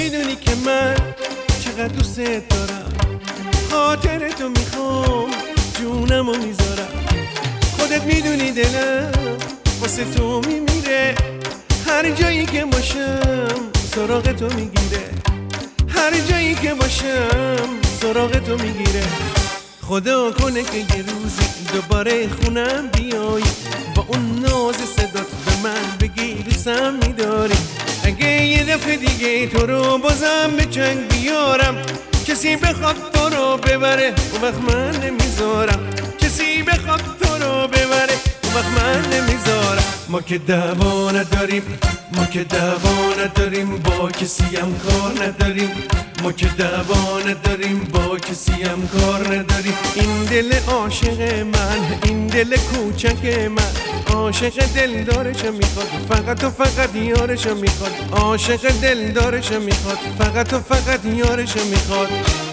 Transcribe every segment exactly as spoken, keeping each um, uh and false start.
میدونی که من چقدر دوست دارم، خاطر تو میخوام جونمو میذارم. خودت میدونی دلم واسه تو میمیره، هر جایی که باشم سراغ تو میگیره، هر جایی که باشم سراغ تو میگیره. خدا کنه که یه روزی دوباره خونم بیای، با اون ناز صدات به من بگی دوستم میداری. اگه یه دفعه دیگه تو رو بازم به چنگ بیارم، کسی بخواد تو رو ببره اون وقت من نمیذارم، کسی بخواد تو رو ببره اون وقت من نمیذارم. ما که دعوا نداریم، ما که دعوا نداریم، با کسی هم کار نداریم، ما که دعوا نداریم، با کسی هم کار نداریم. این دل عاشق من، این دل کوچک من، عاشق دلدارشو میخواد، فقط و فقط یارشو میخواد، عاشق دلدارشو میخواد، فقط و فقط یارشو میخواد.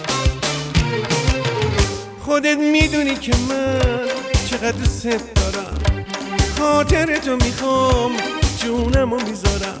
خودت میدونی که من چقدر دوست دارم، خاطر تو میخوام جونمو میذارم.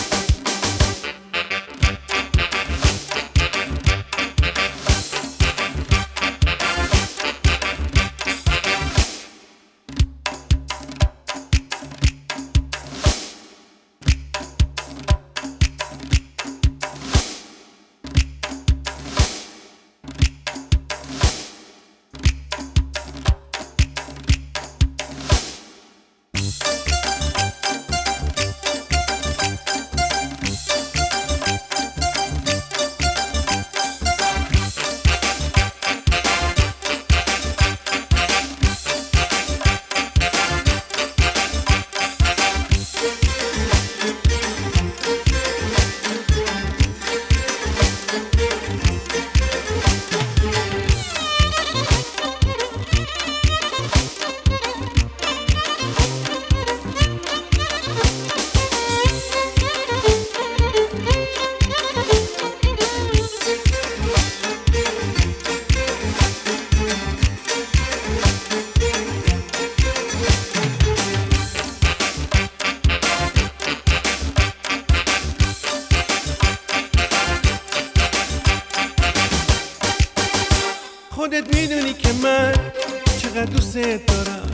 خودت میدونی که من چقدر دوست دارم،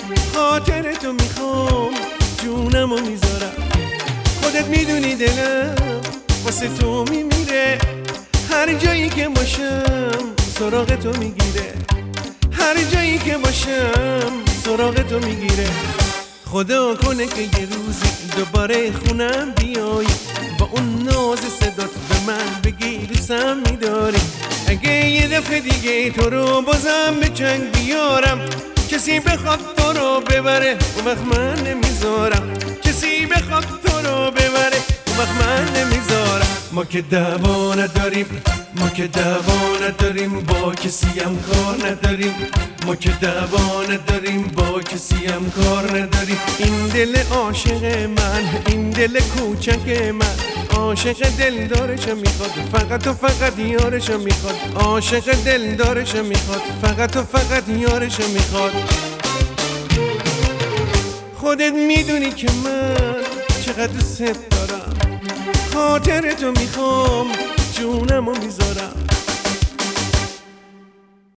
خاطر تو میخوام جونمو میذارم. خودت میدونی دلم واسه تو میمیره، هر جایی که باشم سراغ تو میگیره، هر جایی که باشم سراغ تو میگیره. خدا کنه که یه روزی دوباره خونم بیای، با اون ناز صدات به من بگی دوستم میداری. اگه یه دفعه دیگه تو رو بازم به چنگ بیارم، کسی بخواد تو رو ببره اون وقت من نمیذارم، کسی بخواد تو رو ببره اون وقت من نمیذارم. ما که دعوا نداریم، ما که دعوا نداریم، با کسی هم کار نداریم، ما که دعوا نداریم، با کسی هم کار نداریم. این دل عاشق من، این دل کوچک من، عاشق دلدارشو میخواد، فقط و فقط یارشو میخواد، عاشق دلدارشو میخواد، فقط و فقط یارشو میخواد. خودت میدونی که من چقدر دوست دارم، خاطر تو میخوام جونمو میذارم.